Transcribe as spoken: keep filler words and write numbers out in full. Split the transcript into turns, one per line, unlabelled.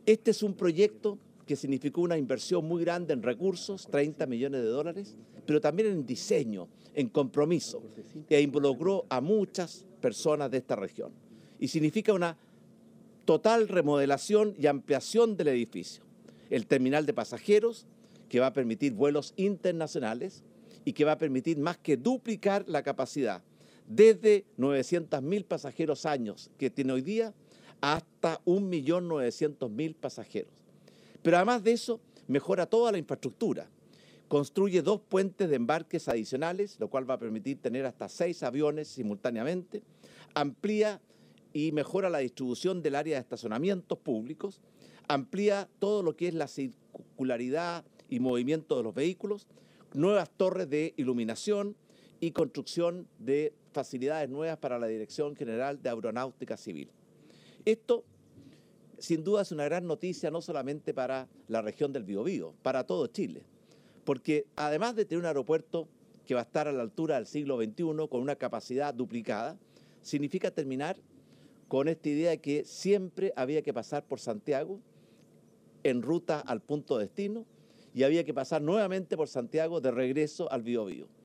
Este es un proyecto que significó una inversión muy grande en recursos, treinta millones de dólares, pero también en diseño, en compromiso, e involucró a muchas personas de esta región. Y significa una total remodelación y ampliación del edificio. El terminal de pasajeros, que va a permitir vuelos internacionales y que va a permitir más que duplicar la capacidad, desde novecientos mil pasajeros años que tiene hoy día hasta un millón novecientos mil pasajeros. Pero además de eso, mejora toda la infraestructura. Construye dos puentes de embarques adicionales, lo cual va a permitir tener hasta seis aviones simultáneamente. Amplía y mejora la distribución del área de estacionamientos públicos. Amplía todo lo que es la circularidad y movimiento de los vehículos. Nuevas torres de iluminación y construcción de facilidades nuevas para la Dirección General de Aeronáutica Civil. Esto, sin duda, es una gran noticia no solamente para la región del Biobío, para todo Chile, porque además de tener un aeropuerto que va a estar a la altura del siglo veintiuno con una capacidad duplicada, significa terminar con esta idea de que siempre había que pasar por Santiago en ruta al punto de destino y había que pasar nuevamente por Santiago de regreso al Biobío.